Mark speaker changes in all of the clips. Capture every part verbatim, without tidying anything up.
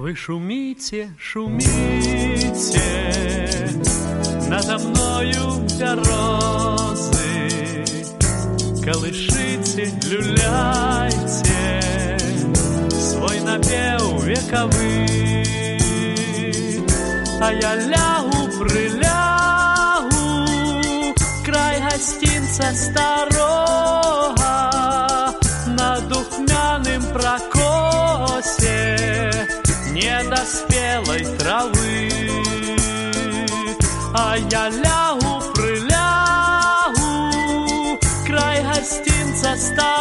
Speaker 1: Вы шумите, шумите, надо мною березы, колышите, люляйте свой напев вековый, а я лягу, прилягу, край гостинца старого, на духмяным прокосе недоспелой травы, а я лягу, прилягу, край гостинца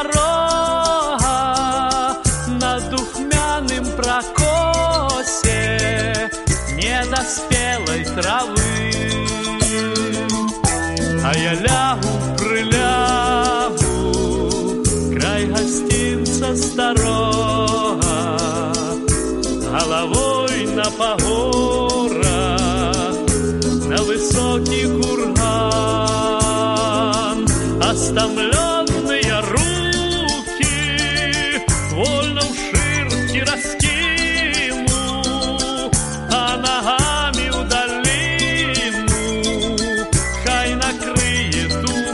Speaker 1: старого, на духмяным прокосе недоспелой травы, а я лягу, прилягу, край гостинца старого, головой на погорах, на высокий курган, остомленные руки вольно в ширке раскину, а ногами в долину хай накрыет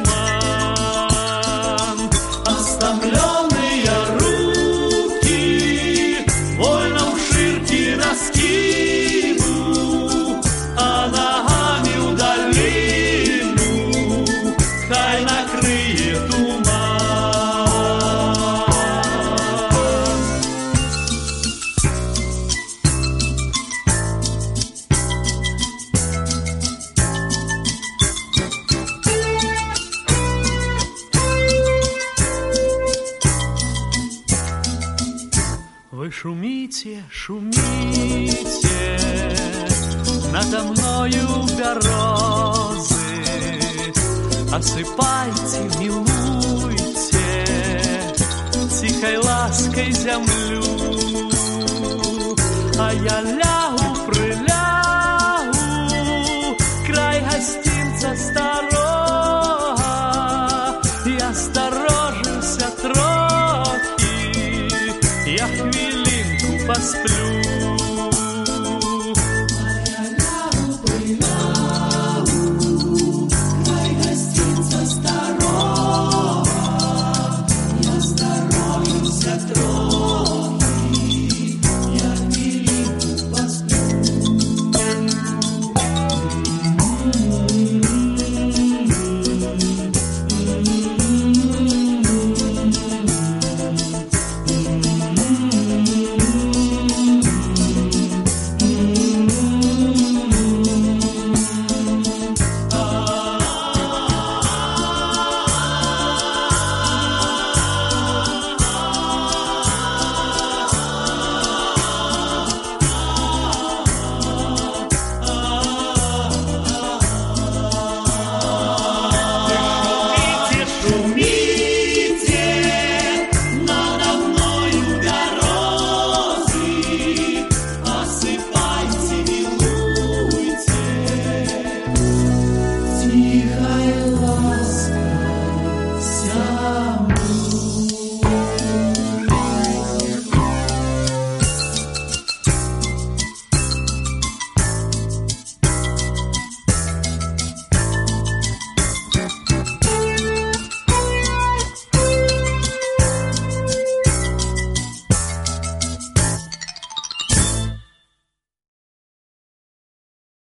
Speaker 1: туман. Остомленные руки вольно в ширке раскину, а ногами в долину хай накрыет туман. Вы шумите, шумите, надо мною березы, осыпайте, милуйте тихой лаской землю, а я лягу, прилягу, край гостинца старого, и осторожился трохи, я хвилинку посплю.